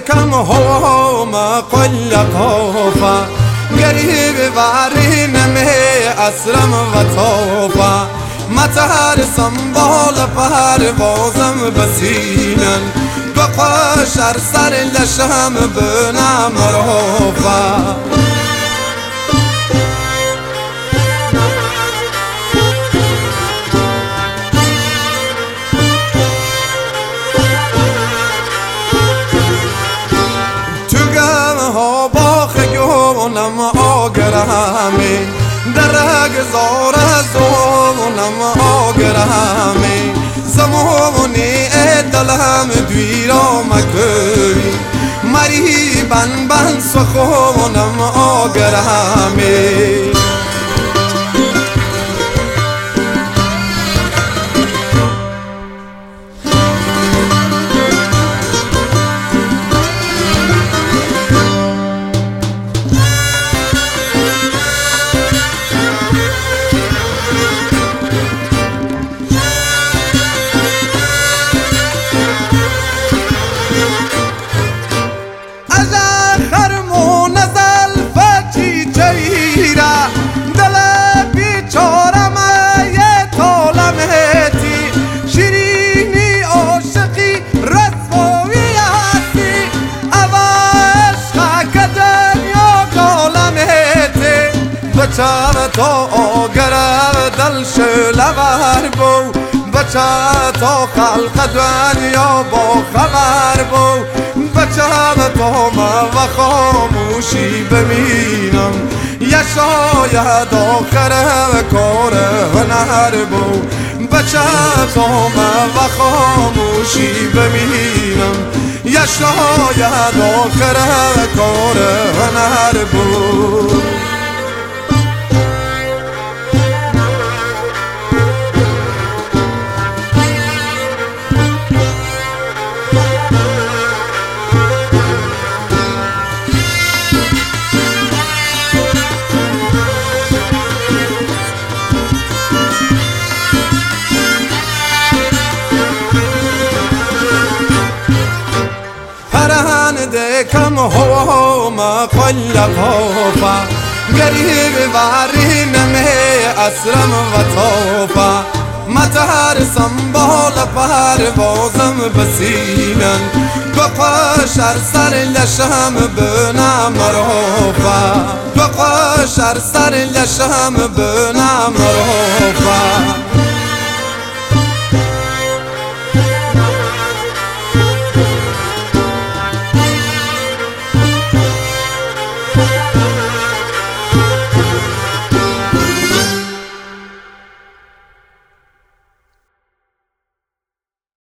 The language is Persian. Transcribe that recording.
كم هو ما كل خوفا قريب وارين مي اسرم و توفا متهر سنبال پروازم بسینن بقاشر سر لشم بنام روفا نم آگرهمی درگ زار زونم آگرهمی زمانی دلم دویرا مکوی مری بن سخونم آگرهمی بچه تا آگره دل شلور بو بچه تا خلق دنیا با خبر بو بچه تا من و خاموشی ببینم یا شاید آخر کار هنر بو بچه تا من و خاموشی ببینم یا شاید آخر کار هنر بو كم هو ما كل خوفا قريب وارين مي اسرم و توفا متهر سنبال پروازم بسینن بقاشر سر لشم بنام روفا بقاشر سر لشم بنام